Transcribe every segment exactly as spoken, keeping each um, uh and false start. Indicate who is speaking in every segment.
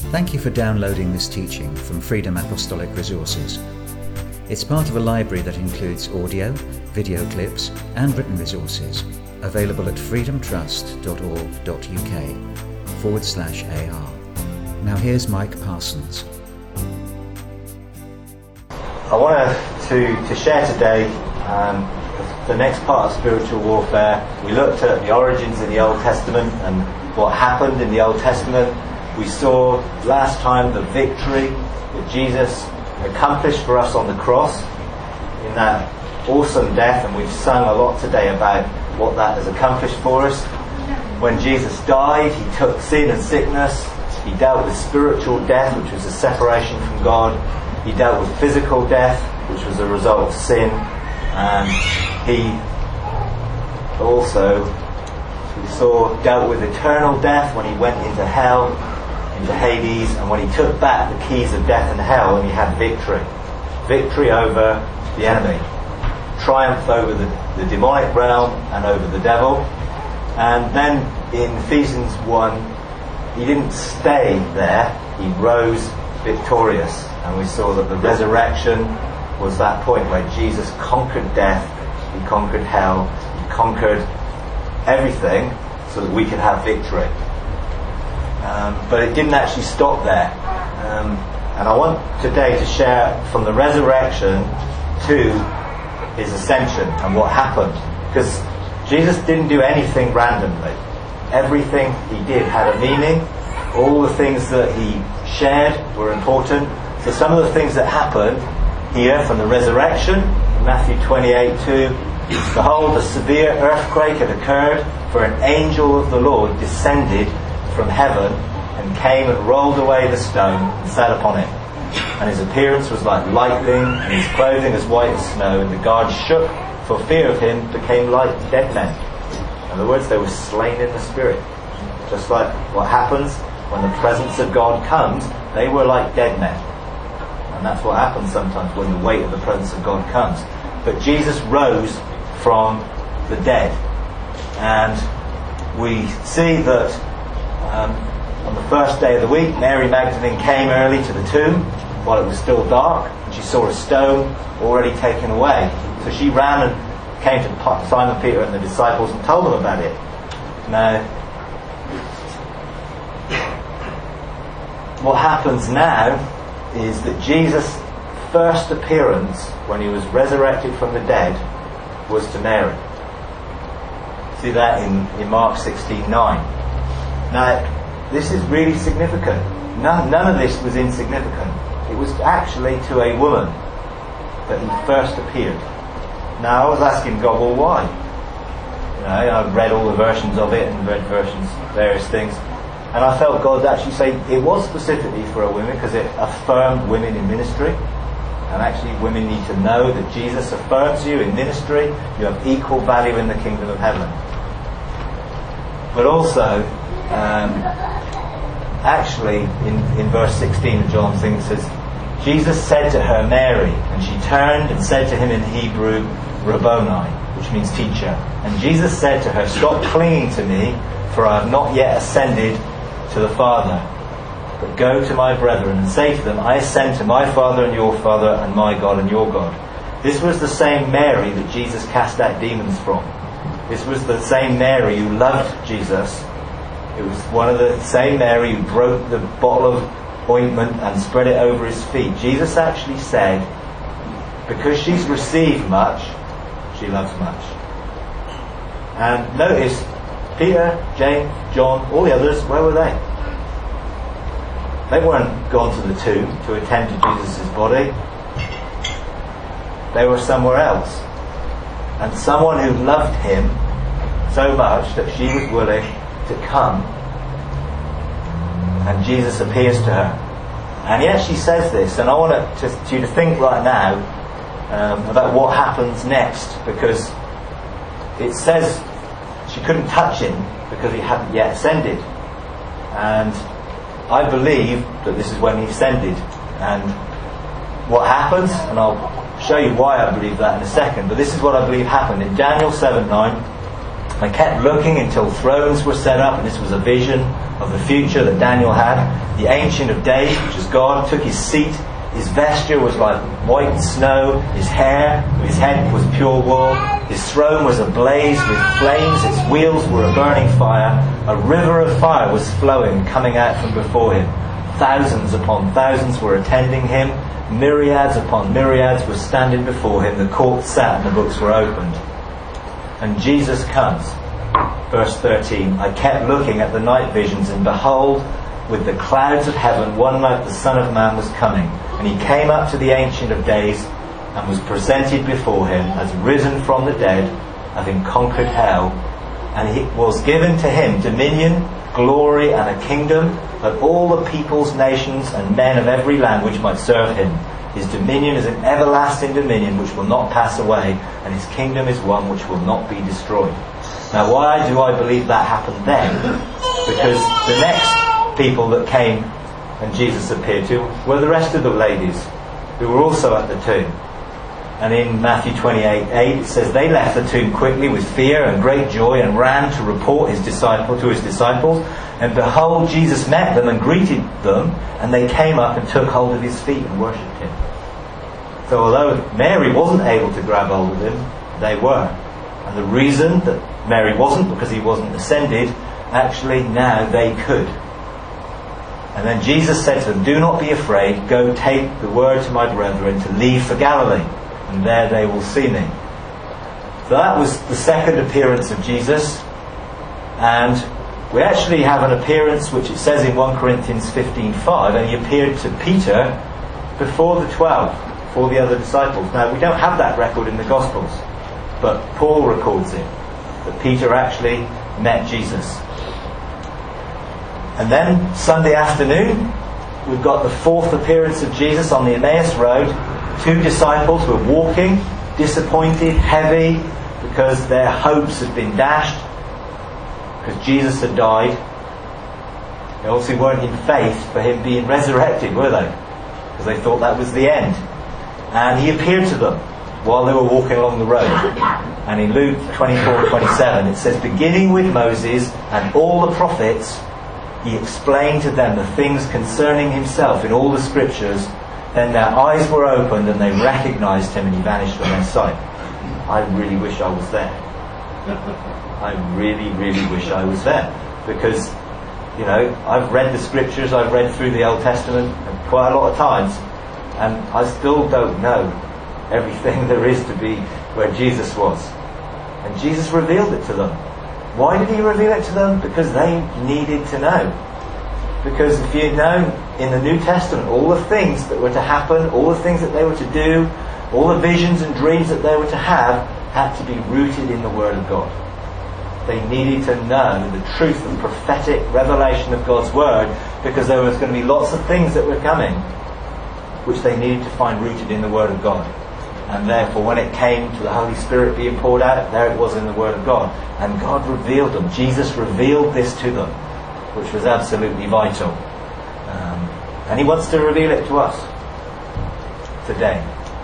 Speaker 1: Thank you for downloading this teaching from Freedom Apostolic Resources. It's part of a library that includes audio, video clips and written resources available at freedomtrust.org.uk forward slash AR. Now here's Mike Parsons.
Speaker 2: I wanted to, to share today um, the next part of spiritual warfare. We looked at the origins in the Old Testament and what happened in the Old Testament. We saw last time the victory that Jesus accomplished for us on the cross in that awesome death, and we've sung a lot today about what that has accomplished for us. When Jesus died, he took sin and sickness. He dealt with spiritual death, which was a separation from God. He dealt with physical death, which was a result of sin. And he also, we saw, dealt with eternal death when he went into hell, into Hades, and when he took back the keys of death and hell, and he had victory. Victory over the enemy. Triumph over the, the demonic realm and over the devil. And then in Ephesians one, he didn't stay there, he rose victorious. And we saw that the resurrection was that point where Jesus conquered death, he conquered hell, he conquered everything so that we could have victory. Um, but it didn't actually stop there. Um, and I want today to share from the resurrection to his ascension and what happened. Because Jesus didn't do anything randomly. Everything he did had a meaning. All the things that he shared were important. So some of the things that happened here from the resurrection, Matthew twenty-eight two, behold, a severe earthquake had occurred, for an angel of the Lord descended from heaven and came and rolled away the stone and sat upon it. And his appearance was like lightning, and his clothing as white as snow, and the guards shook for fear of him, became like dead men. In other words, they were slain in the spirit. Just like what happens when the presence of God comes, they were like dead men. And that's what happens sometimes when the weight of the presence of God comes. But Jesus rose from the dead. And we see that um, on the first day of the week, Mary Magdalene came early to the tomb while it was still dark, and she saw a stone already taken away. So she ran and came to Simon Peter and the disciples and told them about it. Now, what happens now is that Jesus' first appearance when he was resurrected from the dead was to Mary. See that in, in Mark sixteen nine. Now, this is really significant. None, none of this was insignificant. It was actually to a woman that he first appeared. Now, I was asking God, well, why? You know, I've read all the versions of it and read versions, various things. And I felt God actually say it was specifically for a woman because it affirmed women in ministry. And actually women need to know that Jesus affirms you in ministry. You have equal value in the kingdom of heaven. But also, um, actually in, in verse sixteen of John's thing it says, Jesus said to her, Mary, and she turned and said to him in Hebrew, Rabboni, which means teacher. And Jesus said to her, stop clinging to me, for I have not yet ascended to the Father. But go to my brethren and say to them, I ascend to my Father and your Father, and my God and your God. This was the same Mary that Jesus cast out demons from. This was the same Mary who loved Jesus. It was one of the same Mary who broke the bottle of ointment and spread it over his feet. Jesus actually said, because she's received much, she loves much. And notice, Peter, James, John, all the others, where were they? They weren't gone to the tomb to attend to Jesus' body. They were somewhere else. And someone who loved him so much that she was willing to come, and Jesus appears to her. And he actually says this, and I want to, to, you to think right now um, about what happens next, because it says she couldn't touch him because he hadn't yet ascended. And I believe that this is when he ascended. And what happens, and I'll show you why I believe that in a second, but this is what I believe happened. In Daniel seven nine, I kept looking until thrones were set up, and this was a vision of the future that Daniel had. The Ancient of Days, which is God, took his seat. His vesture was like white snow. His hair, his head was pure wool. His throne was ablaze with flames. Its wheels were a burning fire. A river of fire was flowing, coming out from before him. Thousands upon thousands were attending him. Myriads upon myriads were standing before him. The court sat and the books were opened. And Jesus comes. Verse thirteen, I kept looking at the night visions, and behold, with the clouds of heaven, one like the Son of Man was coming. And he came up to the Ancient of Days, and was presented before him as risen from the dead, having conquered hell. And it was given to him dominion, glory, and a kingdom, that all the peoples, nations, and men of every language might serve him. His dominion is an everlasting dominion which will not pass away, and his kingdom is one which will not be destroyed. Now, why do I believe that happened then? Because the next people that came and Jesus appeared to were the rest of the ladies who were also at the tomb. And in Matthew twenty-eight eight it says, they left the tomb quickly with fear and great joy, and ran to report his disciple to his disciples. And behold, Jesus met them and greeted them, and they came up and took hold of his feet and worshipped him. So although Mary wasn't able to grab hold of him, they were. And the reason that Mary wasn't, because he wasn't ascended, actually now they could. And then Jesus said to them, do not be afraid, go take the word to my brethren to leave for Galilee, and there they will see me. So that was the second appearance of Jesus. And we actually have an appearance which it says in First Corinthians fifteen five, and he appeared to Peter before the twelve, before the other disciples. Now, we don't have that record in the Gospels, but Paul records it, that Peter actually met Jesus. And then Sunday afternoon, we've got the fourth appearance of Jesus on the Emmaus Road. Two disciples were walking, disappointed, heavy, because their hopes had been dashed, because Jesus had died. They obviously weren't in faith for him being resurrected, were they? Because they thought that was the end. And he appeared to them while they were walking along the road. And in Luke twenty-four twenty-seven it says, beginning with Moses and all the prophets, he explained to them the things concerning himself in all the scriptures. Then their eyes were opened and they recognized him, and he vanished from their sight. I really wish I was there. I really, really wish I was there. Because, you know, I've read the scriptures, I've read through the Old Testament quite a lot of times, and I still don't know everything there is to be where Jesus was. And Jesus revealed it to them. Why did he reveal it to them? Because they needed to know. Because if you know in the New Testament all the things that were to happen, all the things that they were to do, all the visions and dreams that they were to have, had to be rooted in the Word of God. They needed to know the truth and prophetic revelation of God's Word, because there was going to be lots of things that were coming which they needed to find rooted in the Word of God. And therefore, when it came to the Holy Spirit being poured out, there it was in the Word of God. And God revealed them. Jesus revealed this to them, which was absolutely vital. Um, and he wants to reveal it to us today.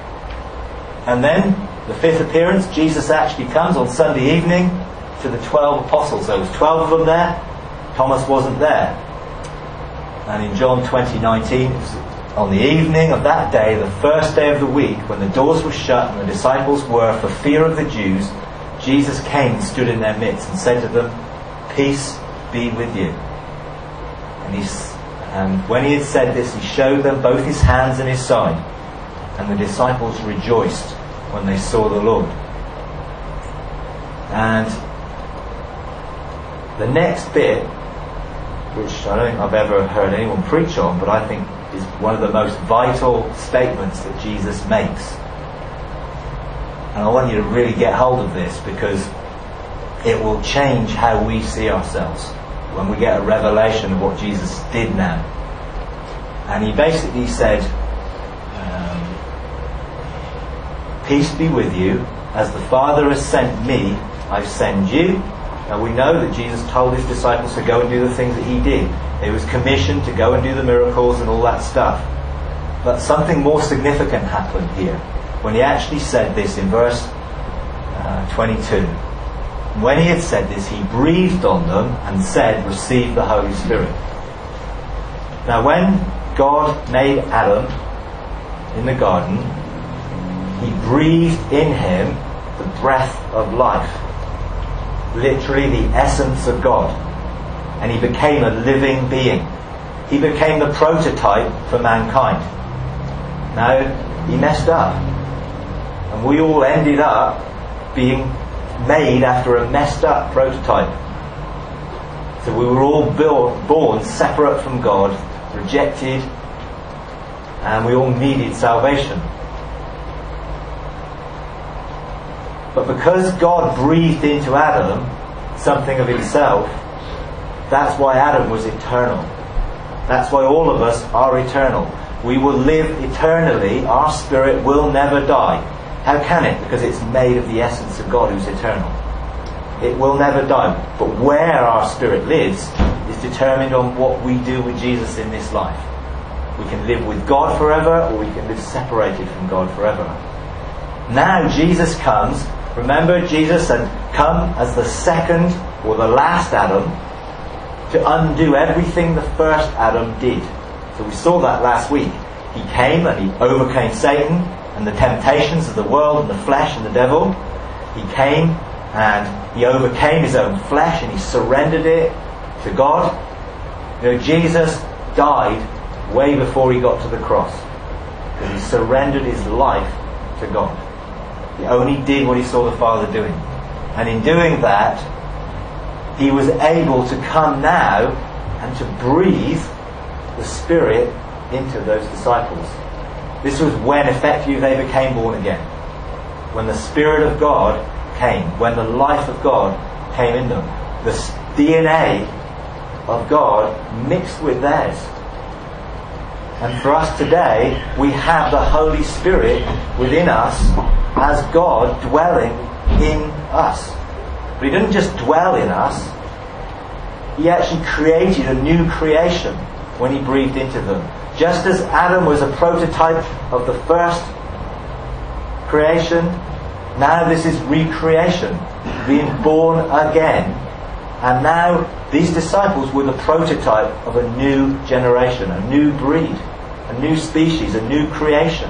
Speaker 2: And then, the fifth appearance, Jesus actually comes on Sunday evening to the twelve apostles. There was twelve of them there. Thomas wasn't there. And in John twenty nineteen, it was on the evening of that day, the first day of the week, when the doors were shut and the disciples were for fear of the Jews, Jesus came and stood in their midst and said to them, peace be with you. And, he, and when he had said this, he showed them both his hands and his side. And the disciples rejoiced when they saw the Lord. And the next bit, which I don't think I've ever heard anyone preach on, but I think is one of the most vital statements that Jesus makes. And I want you to really get hold of this, because it will change how we see ourselves when we get a revelation of what Jesus did now. And he basically said, um, peace be with you. As the Father has sent me, I send you. Now we know that Jesus told his disciples to go and do the things that he did. He was commissioned to go and do the miracles and all that stuff. But something more significant happened here when he actually said this in verse uh, twenty-two. And when he had said this, he breathed on them and said, "Receive the Holy Spirit." Now when God made Adam in the garden, he breathed in him the breath of life. Literally the essence of God. And he became a living being. He became the prototype for mankind. Now, he messed up. And we all ended up being made after a messed up prototype. So we were all born, born separate from God, rejected, and we all needed salvation. But because God breathed into Adam something of himself, that's why Adam was eternal. That's why all of us are eternal. We will live eternally. Our spirit will never die. How can it? Because it's made of the essence of God who's eternal. It will never die. But where our spirit lives is determined on what we do with Jesus in this life. We can live with God forever, or we can live separated from God forever. Now Jesus comes. Remember, Jesus had come as the second or the last Adam to undo everything the first Adam did. So we saw that last week. He came and he overcame Satan and the temptations of the world and the flesh and the devil. He came and he overcame his own flesh and he surrendered it to God. You know, Jesus died way before he got to the cross because he surrendered his life to God. He only did what he saw the Father doing. And in doing that, he was able to come now and to breathe the Spirit into those disciples. This was when effectively they became born again. When the Spirit of God came, when the life of God came in them. The D N A of God mixed with theirs. And for us today, we have the Holy Spirit within us as God dwelling in us. But he didn't just dwell in us. He actually created a new creation when he breathed into them. Just as Adam was a prototype of the first creation, now this is recreation, being born again. And now these disciples were the prototype of a new generation, a new breed, a new species, a new creation.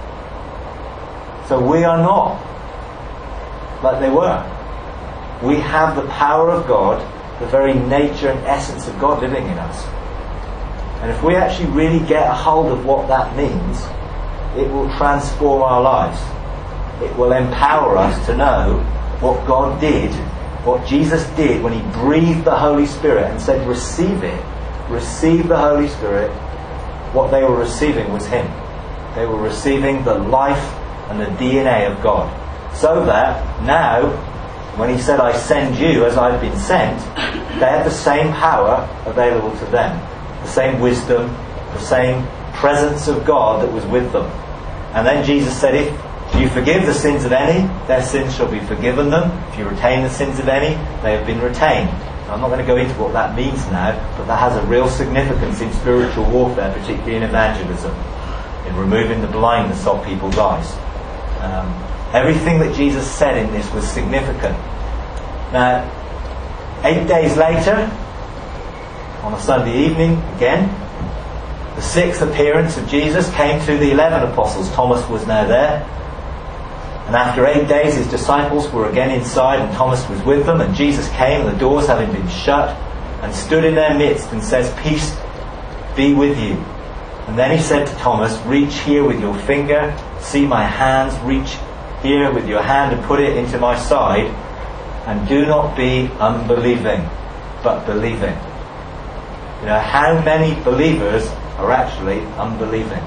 Speaker 2: So we are not like they were. We have the power of God, the very nature and essence of God living in us. And if we actually really get a hold of what that means, it will transform our lives. It will empower us to know what God did, what Jesus did when he breathed the Holy Spirit and said, "Receive it, receive the Holy Spirit." What they were receiving was him. They were receiving the life and the D N A of God. So that now, when he said, "I send you as I've been sent," they had the same power available to them. The same wisdom, the same presence of God that was with them. And then Jesus said, if you forgive the sins of any, their sins shall be forgiven them. If you retain the sins of any, they have been retained. Now, I'm not going to go into what that means now, but that has a real significance in spiritual warfare, particularly in evangelism, in removing the blindness of people's eyes. Um, everything that Jesus said in this was significant. Now, eight days later, on a Sunday evening, again, the sixth appearance of Jesus came to the eleven apostles. Thomas was now there. And after eight days, his disciples were again inside, and Thomas was with them. And Jesus came, the doors having been shut, and stood in their midst and says, "Peace be with you." And then he said to Thomas, "Reach here with your finger, see my hands, reach here with your hand and put it into my side, and do not be unbelieving, but believing." You know, how many believers are actually unbelieving?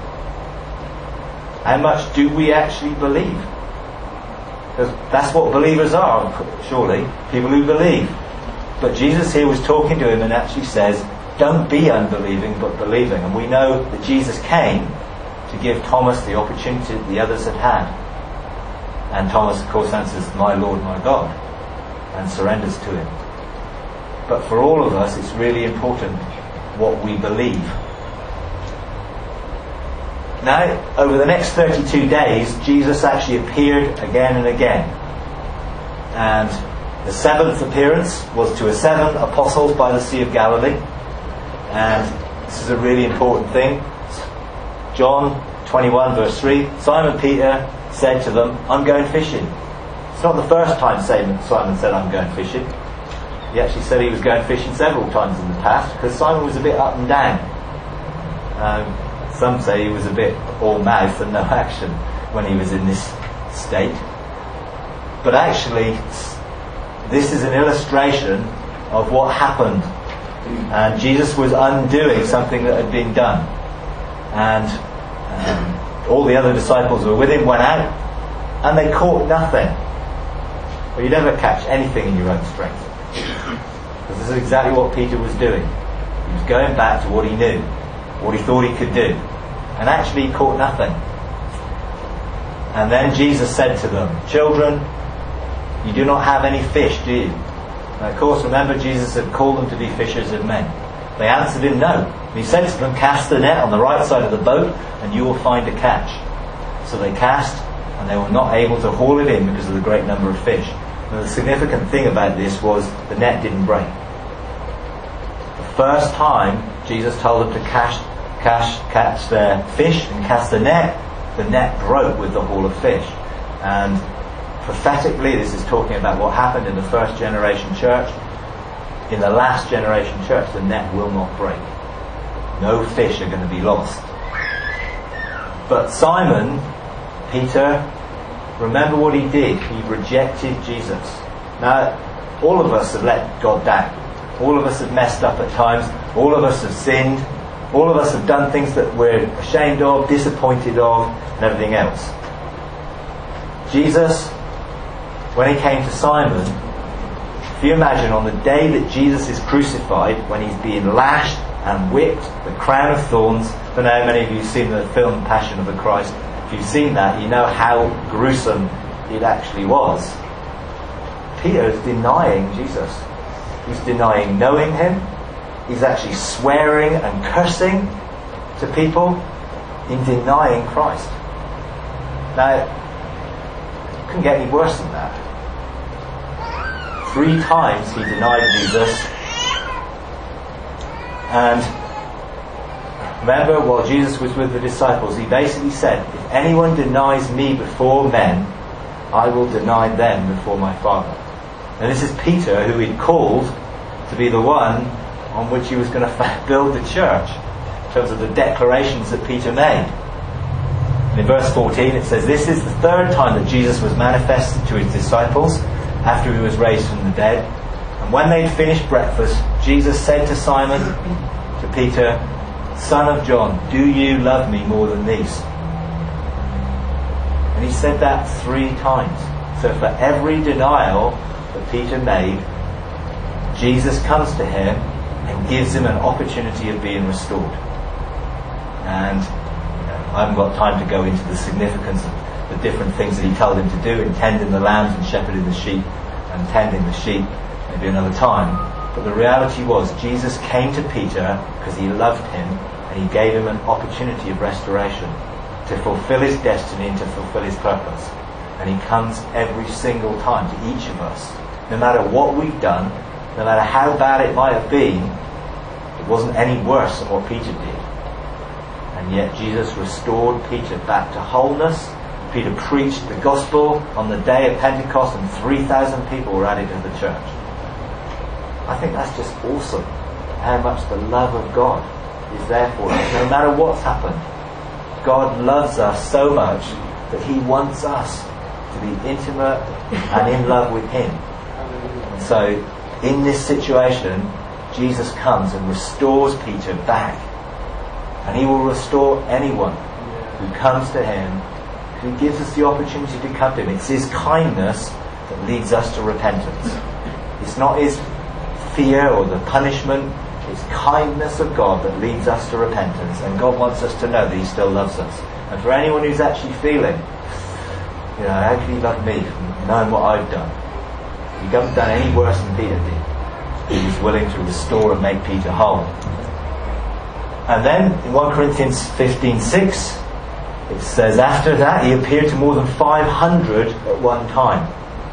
Speaker 2: How much do we actually believe? Because that's what believers are, surely, people who believe. But Jesus here was talking to him and actually says, don't be unbelieving, but believing. And we know that Jesus came to give Thomas the opportunity that the others had had. And Thomas, of course, answers, "My Lord, my God," and surrenders to him. But for all of us, it's really important what we believe. Now, over the next thirty-two days, Jesus actually appeared again and again. And The seventh appearance was to a seven apostles by the Sea of Galilee. And this is a really important thing. John twenty-one verse three, Simon Peter said to them, I'm going fishing. It's not the first time Simon said, I'm going fishing. He actually said he was going fishing several times in the past, because Simon was a bit up and down. Um, some say he was a bit all mouth and no action when he was in this state. But actually, this is an illustration of what happened. And Jesus was undoing something that had been done. And um, all the other disciples who were with him went out, and they caught nothing. Well, you never catch anything in your own strength. Because this is exactly what Peter was doing. He was going back to what he knew, what he thought he could do. And actually he caught nothing. And then Jesus said to them, children, you do not have any fish, do you? And of course, remember, Jesus had called them to be fishers of men. They answered him, no. And he said to them, cast the net on the right side of the boat, and you will find a catch. So they cast, and they were not able to haul it in because of the great number of fish. And the significant thing about this was the net didn't break. The first time Jesus told them to catch, catch, catch their fish and cast the net, the net broke with the haul of fish. And prophetically, this is talking about what happened in the first generation church. In the last generation church, the net will not break. No fish are going to be lost. But Simon, Peter, remember what he did. He rejected Jesus. Now, all of us have let God down. All of us have messed up at times. All of us have sinned. All of us have done things that we're ashamed of, disappointed of, and everything else. Jesus, when he came to Simon, if you imagine on the day that Jesus is crucified, when he's being lashed and whipped, the crown of thorns. I don't know how many of you have seen the film Passion of the Christ. If you've seen that, you know how gruesome it actually was. Peter is denying Jesus. He's denying knowing him. He's actually swearing and cursing to people in denying Christ. Now, it couldn't get any worse than that. Three times he denied Jesus. And remember, while Jesus was with the disciples, he basically said, if anyone denies me before men, I will deny them before my Father. And this is Peter, who he'd called to be the one on which he was going to build the church, in terms of the declarations that Peter made. And in verse fourteen it says, this is the third time that Jesus was manifested to his disciples after he was raised from the dead. And when they'd finished breakfast, Jesus said to Simon, to Peter, Son of John, do you love me more than these? And he said that three times. So for every denial that Peter made, Jesus comes to him and gives him an opportunity of being restored. And you know, I haven't got time to go into the significance of the different things that he told him to do in tending the lambs and shepherding the sheep and tending the sheep, maybe another time. But the reality was, Jesus came to Peter because he loved him, and he gave him an opportunity of restoration to fulfill his destiny and to fulfill his purpose. And he comes every single time to each of us. No matter what we've done, no matter how bad it might have been, it wasn't any worse than what Peter did. And yet Jesus restored Peter back to wholeness. Peter preached the gospel on the day of Pentecost, and three thousand people were added to the church. I think that's just awesome, how much the love of God is there for us. No matter what's happened, God loves us so much that he wants us to be intimate and in love with him. And so in this situation, Jesus comes and restores Peter back. And he will restore anyone who comes to him, who gives us the opportunity to come to him. It's his kindness that leads us to repentance. It's not his fear or the punishment. It's kindness of God that leads us to repentance. And God wants us to know that he still loves us. And for anyone who's actually feeling, you know, how can he love me from knowing what I've done? You haven't done any worse than Peter did. He was willing to restore and make Peter whole. And then in First Corinthians fifteen six, it says, after that he appeared to more than five hundred at one time.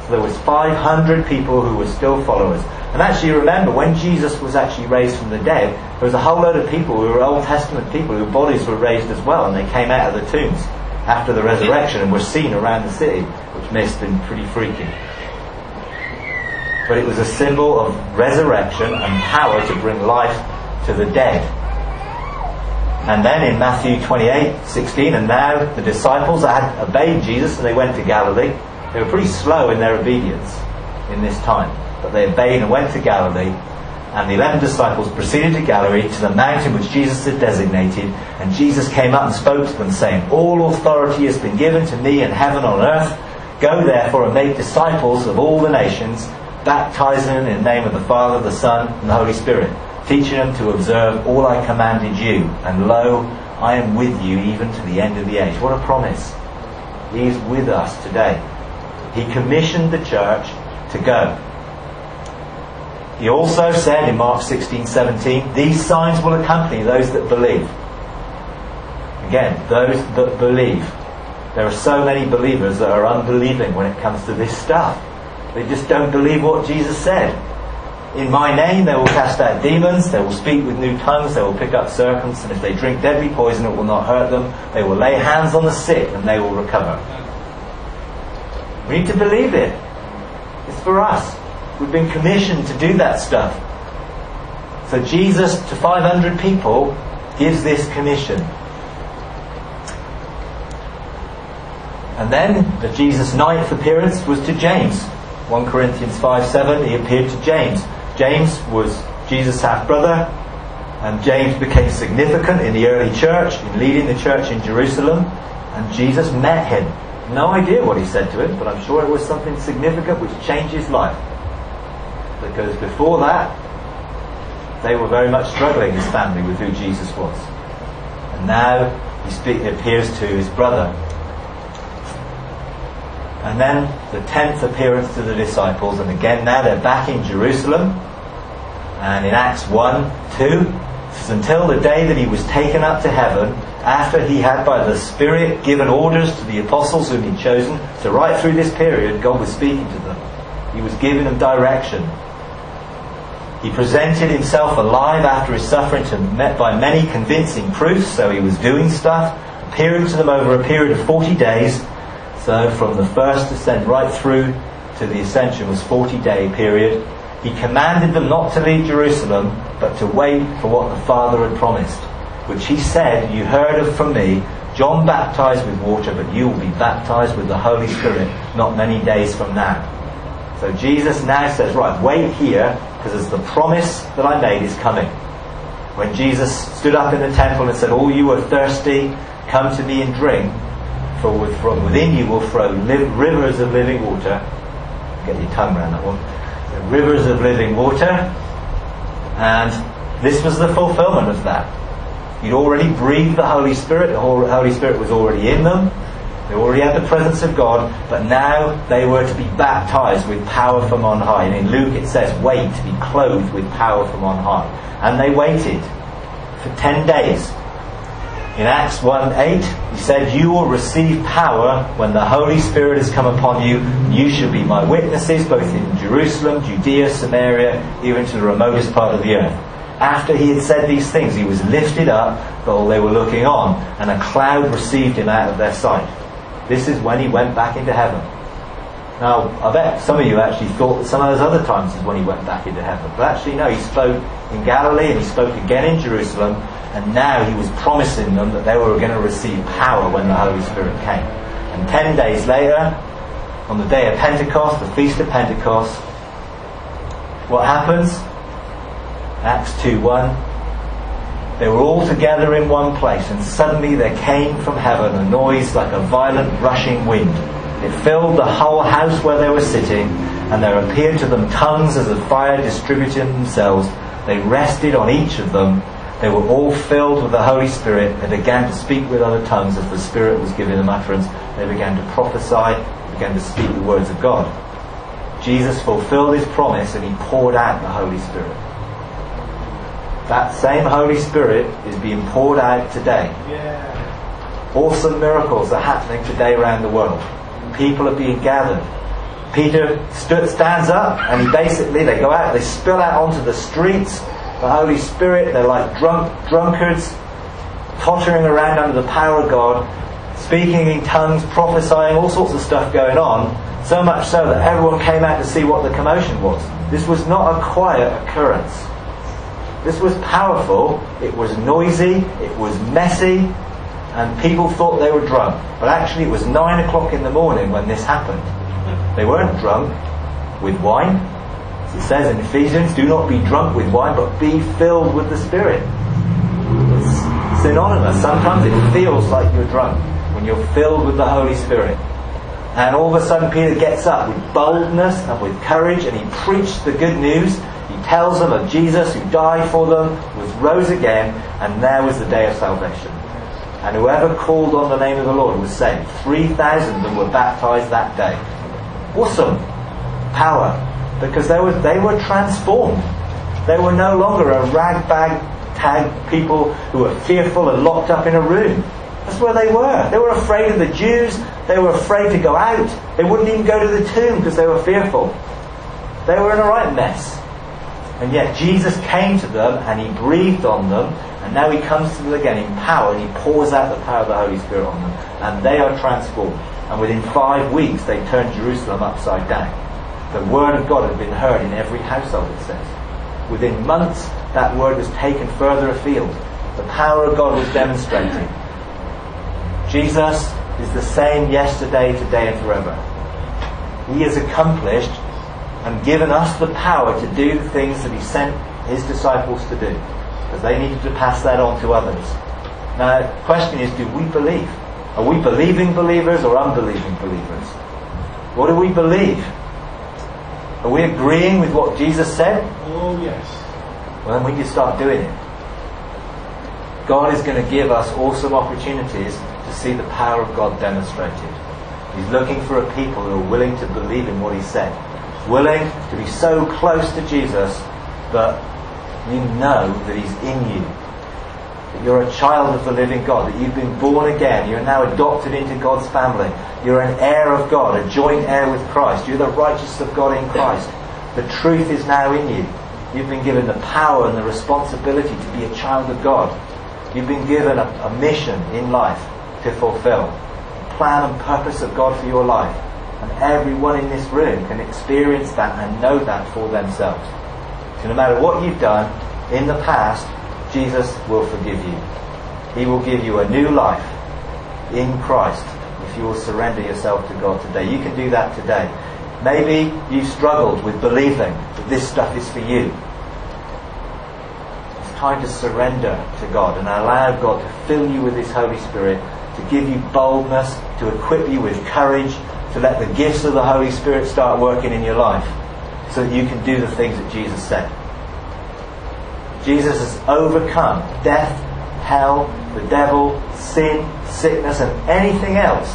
Speaker 2: So there was five hundred people who were still followers. And actually remember, when Jesus was actually raised from the dead, there was a whole load of people who were Old Testament people whose bodies were raised as well, and they came out of the tombs after the resurrection and were seen around the city, which may have been pretty freaky. But it was a symbol of resurrection and power to bring life to the dead. And then in Matthew twenty-eight sixteen, and now the disciples had obeyed Jesus and they went to Galilee. They were pretty slow in their obedience in this time, but they obeyed and went to Galilee. And the eleven disciples proceeded to Galilee, to the mountain which Jesus had designated. And Jesus came up and spoke to them, saying, "All authority has been given to me in heaven and on earth. Go therefore and make disciples of all the nations, baptizing them in the name of the Father, the Son, and the Holy Spirit, teaching them to observe all I commanded you. And lo, I am with you even to the end of the age." What a promise. He is with us today. He commissioned the church to go. He also said in Mark sixteen seventeen, "These signs will accompany those that believe." Again, those that believe. There are so many believers that are unbelieving when it comes to this stuff. They just don't believe what Jesus said. "In my name they will cast out demons, they will speak with new tongues, they will pick up serpents, and if they drink deadly poison it will not hurt them. They will lay hands on the sick and they will recover." We need to believe it. It's for us. We've been commissioned to do that stuff. So Jesus, to five hundred people, gives this commission. And then the Jesus' ninth appearance was to James. First Corinthians five seven, he appeared to James. James was Jesus' half-brother, and James became significant in the early church, in leading the church in Jerusalem, and Jesus met him. No idea what he said to him, but I'm sure it was something significant which changed his life. Because before that, they were very much struggling, his family, with who Jesus was. And now he speak, appears to his brother. And then the tenth appearance to the disciples, and again now they're back in Jerusalem. And in Acts one two, it says, "Until the day that he was taken up to heaven, after he had by the Spirit given orders to the apostles whom he'd chosen." So right through this period, God was speaking to them. He was giving them direction. He presented himself alive after his suffering, to met by many convincing proofs, so he was doing stuff, appearing to them over a period of forty days. So from the first ascent right through to the ascension was a forty-day period. He commanded them not to leave Jerusalem, but to wait for what the Father had promised, which he said, "You heard of from me, John baptized with water, but you will be baptized with the Holy Spirit not many days from now." So Jesus now says, right, wait here, because the promise that I made is coming. When Jesus stood up in the temple and said, "All you are thirsty, come to me and drink, for with, from within you will flow li- rivers of living water." Get your tongue around that one. The rivers of living water. And this was the fulfillment of that. He'd already breathed the Holy Spirit. The Holy Spirit was already in them. They already had the presence of God, but now they were to be baptized with power from on high. And in Luke it says, wait, to be clothed with power from on high. And they waited for ten days. In Acts one eight, he said, "You will receive power when the Holy Spirit has come upon you, and you shall be my witnesses, both in Jerusalem, Judea, Samaria, even to the remotest part of the earth." After he had said these things, he was lifted up while they were looking on, and a cloud received him out of their sight. This is when he went back into heaven. Now, I bet some of you actually thought that some of those other times is when he went back into heaven. But actually, no, he spoke in Galilee and he spoke again in Jerusalem. And now he was promising them that they were going to receive power when the Holy Spirit came. And ten days later, on the day of Pentecost, the Feast of Pentecost, what happens? Acts two one. They were all together in one place, and suddenly there came from heaven a noise like a violent rushing wind. It filled the whole house where they were sitting, and there appeared to them tongues as of fire distributed themselves. They rested on each of them. They were all filled with the Holy Spirit. They began to speak with other tongues as the Spirit was giving them utterance. They began to prophesy. They began to speak the words of God. Jesus fulfilled his promise and he poured out the Holy Spirit. That same Holy Spirit is being poured out today. Yeah. Awesome miracles are happening today around the world. People are being gathered. Peter stood, stands up, and he basically, they go out, they spill out onto the streets. The Holy Spirit, they're like drunk drunkards, tottering around under the power of God, speaking in tongues, prophesying, all sorts of stuff going on, so much so that everyone came out to see what the commotion was. This was not a quiet occurrence. This was powerful, it was noisy, it was messy, and people thought they were drunk. But actually it was nine o'clock in the morning when this happened. They weren't drunk with wine. As it says in Ephesians, do not be drunk with wine, but be filled with the Spirit. It's synonymous. Sometimes it feels like you're drunk when you're filled with the Holy Spirit. And all of a sudden Peter gets up with boldness and with courage, and he preached the good news. He tells them of Jesus who died for them, was rose again, and there was the day of salvation. And whoever called on the name of the Lord was saved. three thousand of them were baptized that day. Awesome power, because they were, they were transformed. They were no longer a ragbag tag people who were fearful and locked up in a room. That's where they were. They were afraid of the Jews. They were afraid to go out. They wouldn't even go to the tomb because they were fearful. They were in a right mess. And yet Jesus came to them and he breathed on them, and now he comes to them again in power, and he pours out the power of the Holy Spirit on them, and they are transformed. And within five weeks they turned Jerusalem upside down. The word of God had been heard in every household, it says. Within months that word was taken further afield. The power of God was demonstrated. Jesus is the same yesterday, today and forever. He has accomplished and given us the power to do the things that he sent his disciples to do, because they needed to pass that on to others. Now the question is, do we believe? Are we believing believers or unbelieving believers? What do we believe? Are we agreeing with what Jesus said?
Speaker 3: Oh yes.
Speaker 2: Well, then we need to start doing it. God is going to give us awesome opportunities to see the power of God demonstrated. He's looking for a people who are willing to believe in what he said. Willing to be so close to Jesus that you know that he's in you. That you're a child of the living God. That you've been born again. You're now adopted into God's family. You're an heir of God, a joint heir with Christ. You're the righteousness of God in Christ. The truth is now in you. You've been given the power and the responsibility to be a child of God. You've been given a, a mission in life to fulfill. The plan and purpose of God for your life. And everyone in this room can experience that and know that for themselves. So no matter what you've done in the past, Jesus will forgive you. He will give you a new life in Christ if you will surrender yourself to God today. You can do that today. Maybe you've struggled with believing that this stuff is for you. It's time to surrender to God and allow God to fill you with his Holy Spirit, to give you boldness, to equip you with courage, to let the gifts of the Holy Spirit start working in your life so that you can do the things that Jesus said. Jesus has overcome death, hell, the devil, sin, sickness and anything else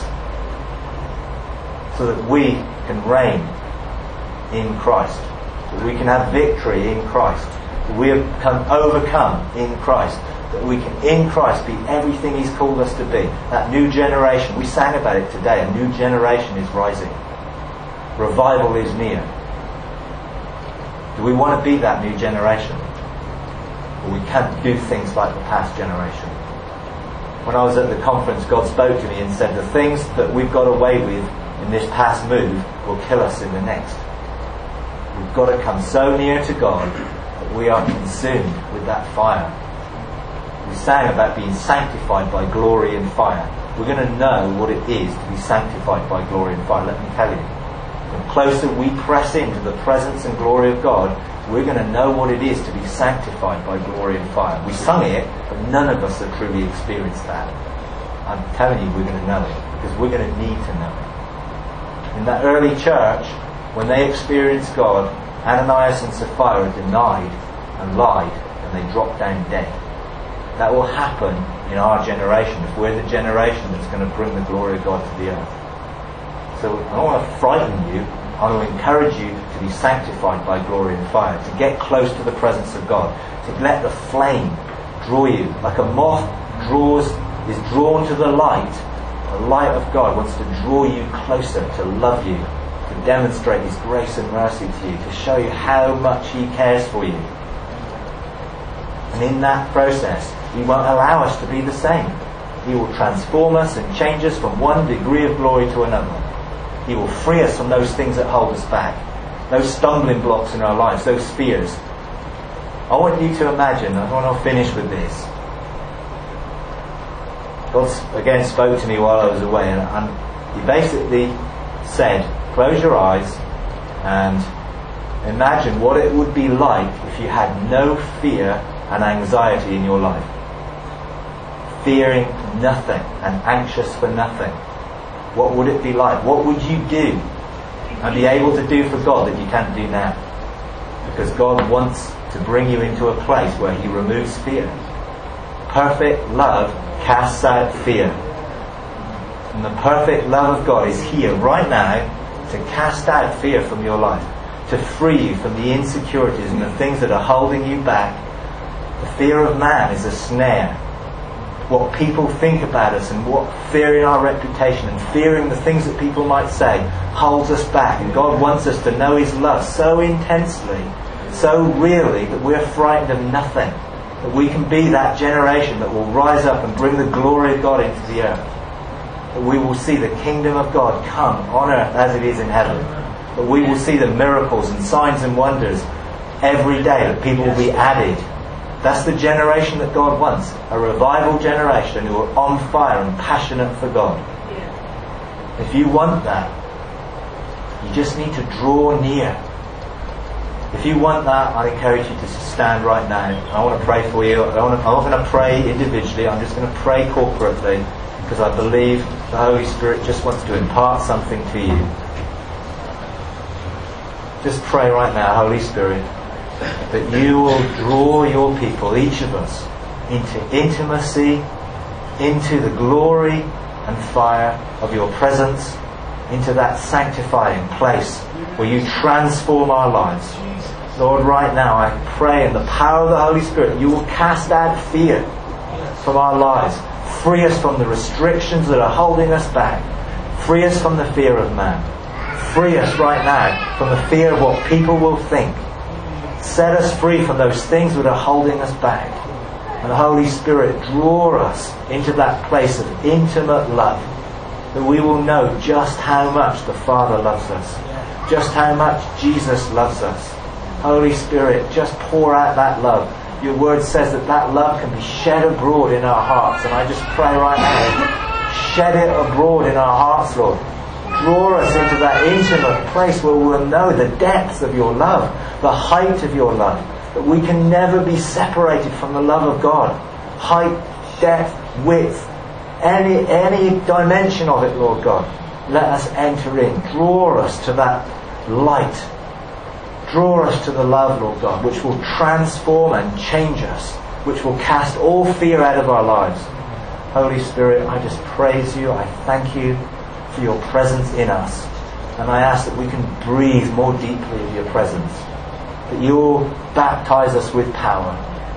Speaker 2: so that we can reign in Christ, that we can have victory in Christ, that we have come overcome in Christ, that we can in Christ be everything he's called us to be. That new generation, we sang about it today, a new generation is rising. Revival is near. Do we want to be that new generation? Or we can't do things like the past generation? When I was at the conference, God spoke to me and said, the things that we've got away with in this past move will kill us in the next. We've got to come so near to God that we are consumed with that fire. We sang about being sanctified by glory and fire. We're going to know what it is to be sanctified by glory and fire. Let me tell you. The closer we press into the presence and glory of God, we're going to know what it is to be sanctified by glory and fire. We sung it, but none of us have truly experienced that. I'm telling you, we're going to know it, because we're going to need to know it. In that early church, when they experienced God, Ananias and Sapphira denied and lied, and they dropped down dead. That will happen in our generation, if we're the generation that's going to bring the glory of God to the earth. So I don't want to frighten you. I want to encourage you to be sanctified by glory and fire, to get close to the presence of God, to let the flame draw you. Like a moth draws, is drawn to the light, the light of God wants to draw you closer, to love you, to to demonstrate His grace and mercy to you, to show you how much He cares for you. And in that process, He won't allow us to be the same. He will transform us and change us from one degree of glory to another. He will free us from those things that hold us back, those stumbling blocks in our lives, those fears. I want you to imagine, I want to finish with this. God again spoke to me while I was away, and, and He basically said, close your eyes and imagine what it would be like if you had no fear and anxiety in your life. Fearing nothing and anxious for nothing. What would it be like? What would you do and be able to do for God that you can't do now? Because God wants to bring you into a place where He removes fear. Perfect love casts out fear. And the perfect love of God is here right now to cast out fear from your life, to free you from the insecurities and the things that are holding you back. The fear of man is a snare. What people think about us and what fearing our reputation and fearing the things that people might say holds us back. And God wants us to know His love so intensely, so really, that we're frightened of nothing. That we can be that generation that will rise up and bring the glory of God into the earth. That we will see the kingdom of God come on earth as it is in heaven. That we will see the miracles and signs and wonders every day. That people will be added. That's the generation that God wants. A revival generation who are on fire and passionate for God. If you want that, you just need to draw near. If you want that, I encourage you to stand right now. I want to pray for you. I want to, I'm not going to pray individually. I'm just going to pray corporately, because I believe the Holy Spirit just wants to impart something to you. Just pray right now, Holy Spirit, that you will draw your people, each of us, into intimacy, into the glory and fire of your presence, into that sanctifying place where you transform our lives. Lord, right now I pray in the power of the Holy Spirit, you will cast out fear from our lives. Free us from the restrictions that are holding us back. Free us from the fear of man. Free us right now from the fear of what people will think. Set us free from those things that are holding us back. And the Holy Spirit, draw us into that place of intimate love, that we will know just how much the Father loves us, just how much Jesus loves us. Holy Spirit, just pour out that love. Your word says that that love can be shed abroad in our hearts. And I just pray right now, shed it abroad in our hearts, Lord. Draw us into that intimate place where we'll know the depths of your love, the height of your love, that we can never be separated from the love of God. Height, depth, width, any any dimension of it, Lord God. Let us enter in. Draw us to that light. Draw us to the love, Lord God, which will transform and change us, which will cast all fear out of our lives. Holy Spirit, I just praise you. I thank you for your presence in us. And I ask that we can breathe more deeply of your presence. That you will baptize us with power.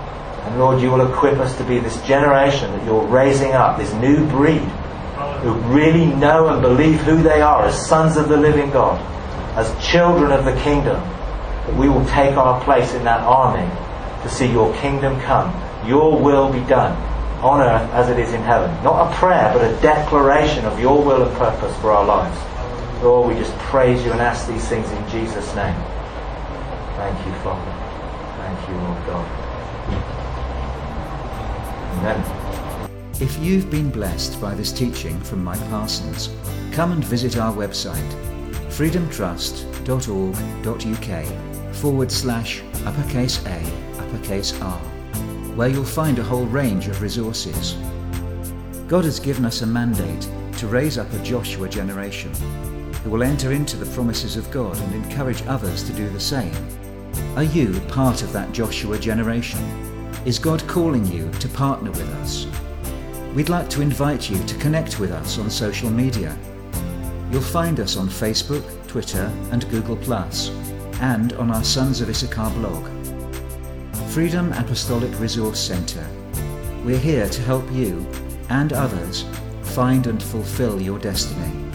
Speaker 2: And Lord, you will equip us to be this generation that you're raising up, this new breed, who really know and believe who they are as sons of the living God, as children of the kingdom. That we will take our place in that army to see your kingdom come, your will be done on earth as it is in heaven. Not a prayer, but a declaration of your will and purpose for our lives. Lord, we just praise you and ask these things in Jesus' name. Thank you, Father. Thank you, Lord God. Amen.
Speaker 1: If you've been blessed by this teaching from Mike Parsons, come and visit our website, freedomtrust.org.uk forward slash uppercase A, uppercase R, where you'll find a whole range of resources. God has given us a mandate to raise up a Joshua generation who will enter into the promises of God and encourage others to do the same. Are you part of that Joshua generation? Is God calling you to partner with us? We'd like to invite you to connect with us on social media. You'll find us on Facebook, Twitter and Google plus, and on our Sons of Issachar blog. Freedom Apostolic Resource Centre. We're here to help you and others find and fulfill your destiny.